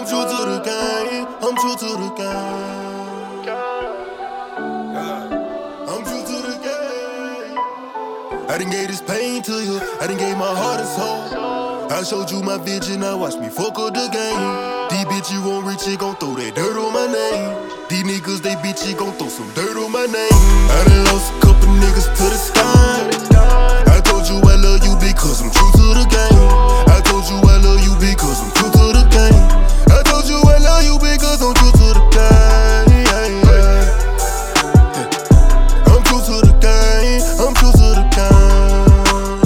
I'm true to the game. I'm true to the game. I'm true to the game. I done gave this pain to you. I done gave my heart and soul. I showed you my vision. Now watch me fuck up the game. These bitches won't reach it, gon' throw that dirt on my name. These niggas, they bitch, gon' throw some dirt on my name. I done lost a couple niggas to the sky. I told you I love you because I'm true to the game. I told you I love you because I'm true to the game. I told you I love you because I'm true to the game. I'm true to the game. I'm true to the game.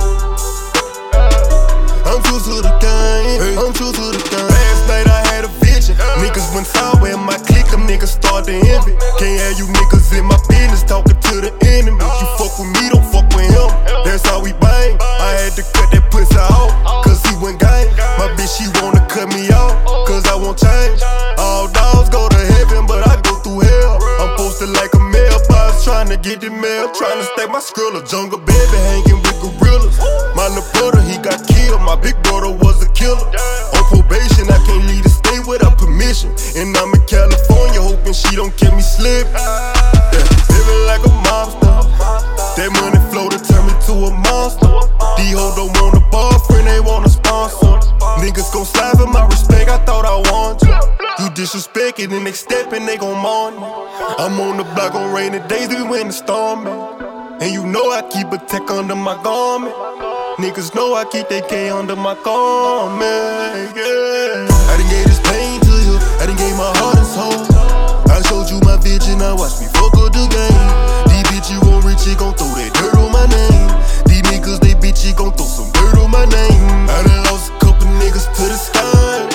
I'm true to the game. I'm true to the game. Last night I had a vision. Niggas went sour in my clique. Them niggas start to envy. Can't have you niggas in my business talking to the enemy. You fuck with me, don't fuck with him. That's how we bang. I had to cut that pussy off, cause he went gang. My bitch, she wanna cut me off, cause I won't change. All dogs go to heaven, but I go through hell. I'm posted like a mailbox, trying to get the mail, trying to stack my skrilla. Jungle baby hanging with gorillas. My little brother, he got killed. My big brother was a killer. On probation, I can't leave the state without permission. And I'm in California, hoping she don't get me slip. Living like a monster. That money flow to turn me to a monster. These hoes don't want a boyfriend, they want a sponsor. Niggas gon' slap in my respect, I thought I want you. You disrespect it and they steppin', they gon' mourn me. I'm on the block on rainy days, we win the storm, man. And you know I keep a tech under my garment. Niggas know I keep that K under my garment, yeah. I done gave this pain to you, I done gave my heart and soul. I showed you my vision, now watch me fuck up the game. These bitches won't reach it, gon' throw that dirt on my name. These niggas, they bitch, gon' throw some dirt on my name. I done lost a couple niggas to the sky.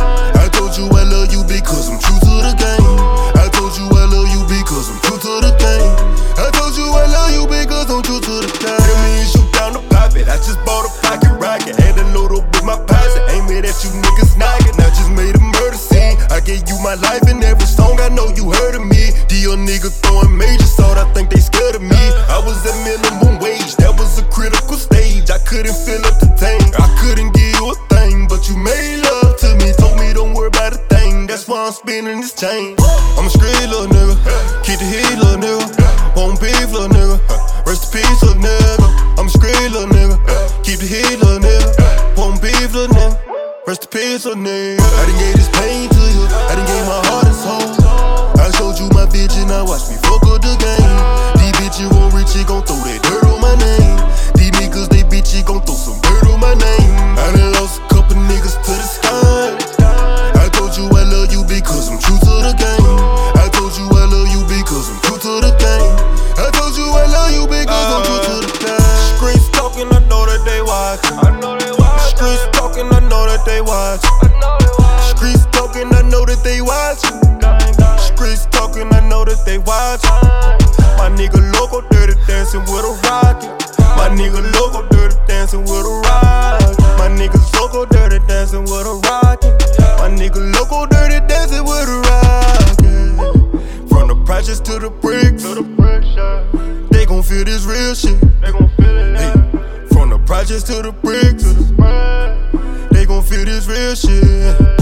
I told you I love you because I'm true to the game. I told you I love you because I'm true to the game. I told you I love you because I'm true to the game. Tell me you shoot down the poppet. I just bought a pocket rocket, had to load up with my posse. Ain't mad at you niggas knocking, I just made a murder scene. I gave you my life in every song, I know you heard of me. Deal nigga throwing major salt, I think they scared of me. I was at minimum wage, that was a critical stage. I couldn't fill up the tank, I couldn't give you a thing. But you made love to me, told me don't worry about a thing. That's why I'm spinning this chain. I'm a straight little nigga, keep the heat little nigga. Won't beef little nigga, rest in peace little nigga. I'm a straight little nigga, keep the heat little nigga. Won't beef little nigga, rest in peace little nigga. I done gave this pain to you, I done gave my heart and soul. I showed you my vision, now watch me fuck up the game. These bitches won't reach it, gon' throw that dirt on my name. These niggas, they bitch, gon' throw some dirt on my name. I done lost a couple niggas to the sky. I told you I love you because I'm true to the game. I told you I love you because I'm true to the game. I told you I love you because I'm true to the game. Streets talking, I know that they watching. Streets talking, I know that they watching. Streets talking, I know that they watching. Streets talking, I know that they watching. My nigga loco dirty dancing with a rocket. My nigga loco dirty dancing with a rocket. My niggas loco dirty dancing with a rocket. My nigga loco dirty dancing with a rocket. From the projects to the bricks, they gon' feel this real shit. Hey, from the projects to the bricks, they gon' feel this real shit.